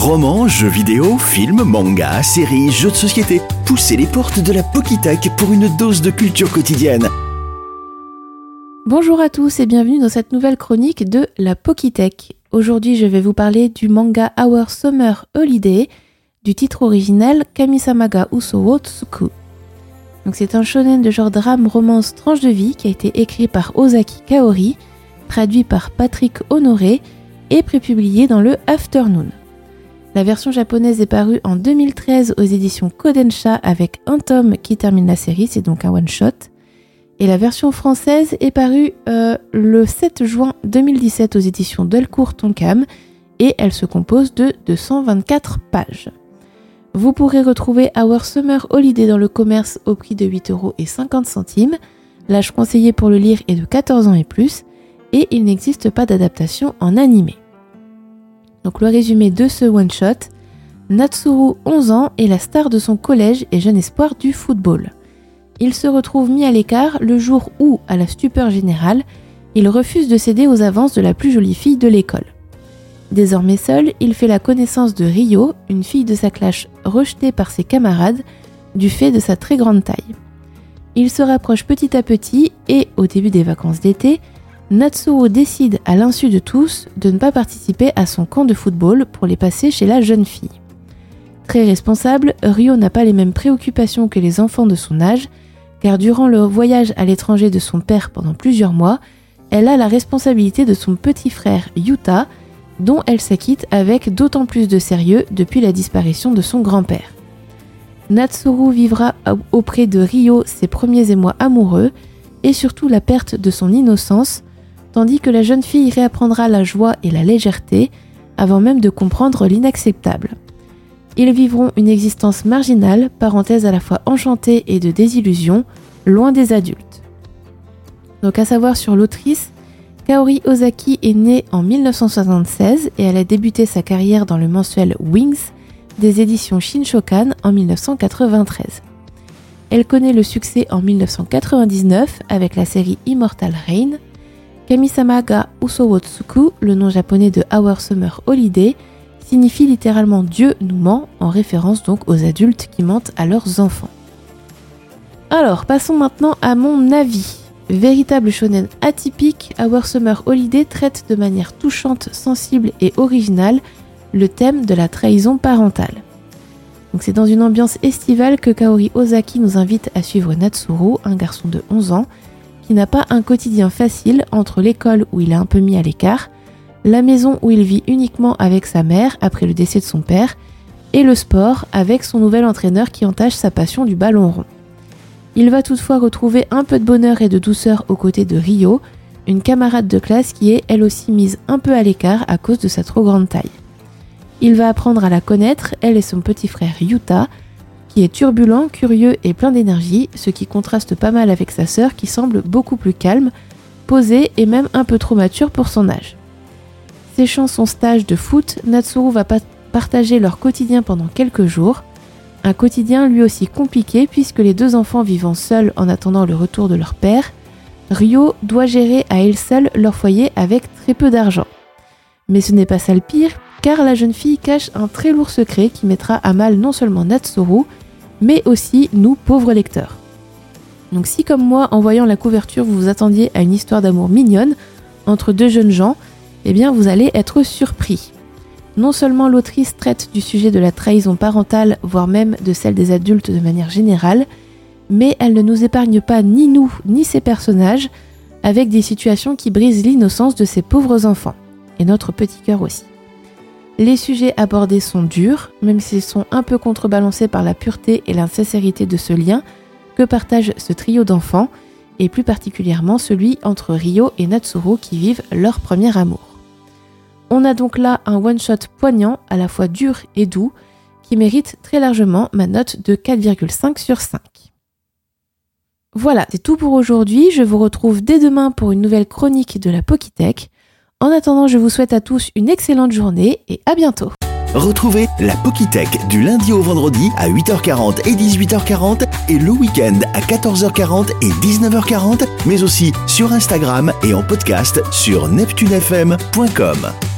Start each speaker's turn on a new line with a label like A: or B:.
A: Romans, jeux vidéo, films, mangas, séries, jeux de société. Poussez les portes de la Pokitech pour une dose de culture quotidienne.
B: Bonjour à tous et bienvenue dans cette nouvelle chronique de la Pokitech. Aujourd'hui, je vais vous parler du manga Our Summer Holiday, du titre original Kami-sama ga Uso wo Tsuku. Donc c'est un shonen de genre drame romance tranche de vie qui a été écrit par Ozaki Kaori, traduit par Patrick Honoré et prépublié dans le Afternoon. La version japonaise est parue en 2013 aux éditions Kodansha avec un tome qui termine la série, c'est donc un one-shot. Et la version française est parue le 7 juin 2017 aux éditions Delcourt Tonkam et elle se compose de 224 pages. Vous pourrez retrouver Our Summer Holiday dans le commerce au prix de 8,50 €. L'âge conseillé pour le lire est de 14 ans et plus et il n'existe pas d'adaptation en animé. Donc le résumé de ce one-shot, Natsuru, 11 ans, est la star de son collège et jeune espoir du football. Il se retrouve mis à l'écart le jour où, à la stupeur générale, il refuse de céder aux avances de la plus jolie fille de l'école. Désormais seul, il fait la connaissance de Ryo, une fille de sa classe rejetée par ses camarades du fait de sa très grande taille. Il se rapproche petit à petit et, au début des vacances d'été, Natsuru décide, à l'insu de tous, de ne pas participer à son camp de football pour les passer chez la jeune fille. Très responsable, Ryo n'a pas les mêmes préoccupations que les enfants de son âge, car durant le voyage à l'étranger de son père pendant plusieurs mois, elle a la responsabilité de son petit frère Yuta, dont elle s'acquitte avec d'autant plus de sérieux depuis la disparition de son grand-père. Natsuru vivra auprès de Ryo ses premiers émois amoureux et surtout la perte de son innocence, tandis que la jeune fille réapprendra la joie et la légèreté avant même de comprendre l'inacceptable. Ils vivront une existence marginale, parenthèse à la fois enchantée et de désillusion, loin des adultes. Donc à savoir sur l'autrice, Kaori Ozaki est née en 1976 et elle a débuté sa carrière dans le mensuel Wings des éditions Shinshokan en 1993. Elle connaît le succès en 1999 avec la série Immortal Reign. Kami-sama ga Uso wo Tsuku, le nom japonais de Our Summer Holiday, signifie littéralement Dieu nous ment, en référence donc aux adultes qui mentent à leurs enfants. Alors, passons maintenant à mon avis. Véritable shonen atypique, Our Summer Holiday traite de manière touchante, sensible et originale le thème de la trahison parentale. Donc c'est dans une ambiance estivale que Kaori Ozaki nous invite à suivre Natsuru, un garçon de 11 ans, qui n'a pas un quotidien facile entre l'école où il est un peu mis à l'écart, la maison où il vit uniquement avec sa mère après le décès de son père, et le sport avec son nouvel entraîneur qui entache sa passion du ballon rond. Il va toutefois retrouver un peu de bonheur et de douceur aux côtés de Ryo, une camarade de classe qui est elle aussi mise un peu à l'écart à cause de sa trop grande taille. Il va apprendre à la connaître, elle et son petit frère Yuta, qui est turbulent, curieux et plein d'énergie, ce qui contraste pas mal avec sa sœur qui semble beaucoup plus calme, posée et même un peu trop mature pour son âge. Séchant son stage de foot, Natsuru va partager leur quotidien pendant quelques jours, un quotidien lui aussi compliqué puisque les deux enfants vivant seuls en attendant le retour de leur père, Ryo doit gérer à elle seule leur foyer avec très peu d'argent. Mais ce n'est pas ça le pire, car la jeune fille cache un très lourd secret qui mettra à mal non seulement Natsuru, mais aussi nous, pauvres lecteurs. Donc si comme moi, en voyant la couverture, vous vous attendiez à une histoire d'amour mignonne entre deux jeunes gens, eh bien vous allez être surpris. Non seulement l'autrice traite du sujet de la trahison parentale, voire même de celle des adultes de manière générale, mais elle ne nous épargne pas ni nous, ni ses personnages, avec des situations qui brisent l'innocence de ces pauvres enfants, et notre petit cœur aussi. Les sujets abordés sont durs, même s'ils sont un peu contrebalancés par la pureté et l'insincérité de ce lien que partage ce trio d'enfants, et plus particulièrement celui entre Ryo et Natsuru qui vivent leur premier amour. On a donc là un one-shot poignant, à la fois dur et doux, qui mérite très largement ma note de 4,5 sur 5. Voilà, c'est tout pour aujourd'hui, je vous retrouve dès demain pour une nouvelle chronique de la Pokitech. En attendant, je vous souhaite à tous une excellente journée et à bientôt.
A: Retrouvez la Pokitech du lundi au vendredi à 8h40 et 18h40 et le week-end à 14h40 et 19h40, mais aussi sur Instagram et en podcast sur neptunefm.com.